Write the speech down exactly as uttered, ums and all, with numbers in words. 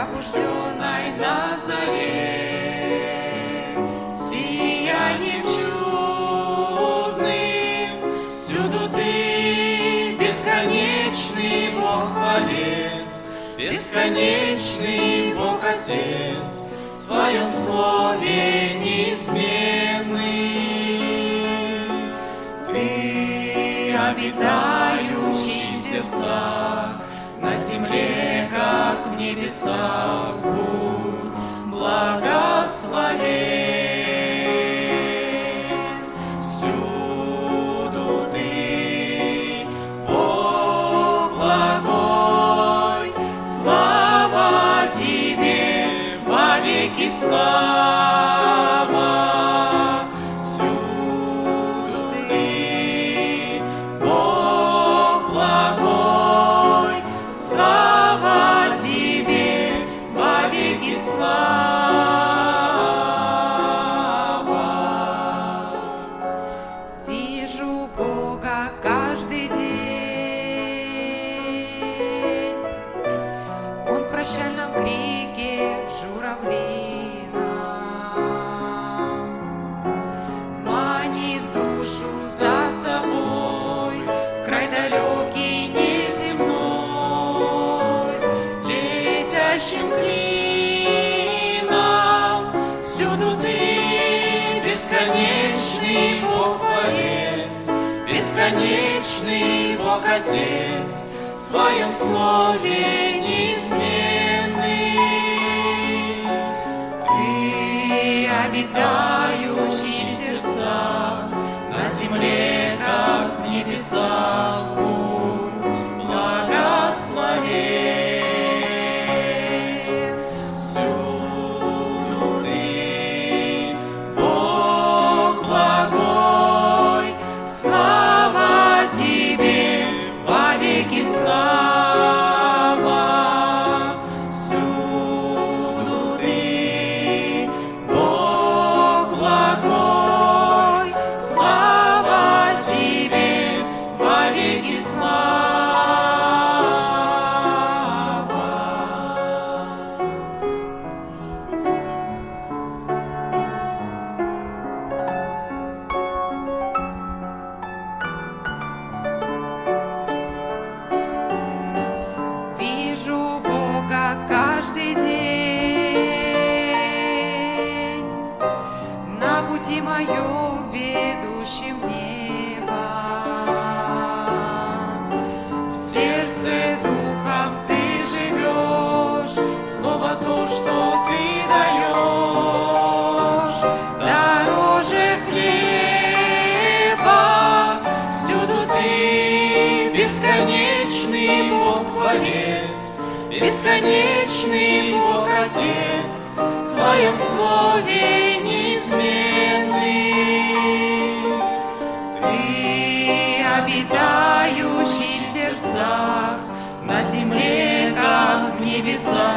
пробужденной на заре, сиянием чудным, всюду ты, бесконечный Бог-Творец, бесконечный Бог-Отец, в своем слове неизменный. Ты, обитающий в сердцах, на земле, как в небесах, будь благословен. Всюду ты, Бог благой, слава тебе, вовеки слава. Всюду ты, Бог благой, слава тебе, вовеки слава. Вижу Бога каждый день, Он в прощальном крике журавлином манит душу за собой в край далекий неземной, летящим клином. Всюду ты, бесконечный Бог-Творец, бесконечный Бог-Отец, в своем слове неизменный. Ты, обитающий в сердцах, на земле, как в небесах, будь благословен. Всюду ты, Бог благой, слава тебе, вовеки слава. Всюду ты, Бог благой, слава тебе, вовеки слава. Вижу Бога каждый день, на пути моем ведущем в небо. В сердце духом ты живешь, слово то, что ты даешь, дороже хлеба. Всюду ты, бесконечный Бог-Творец, бесконечный Бог-Отец, в своем слове неизменный. Ты, обитающий в сердцах, на земле, как в небесах,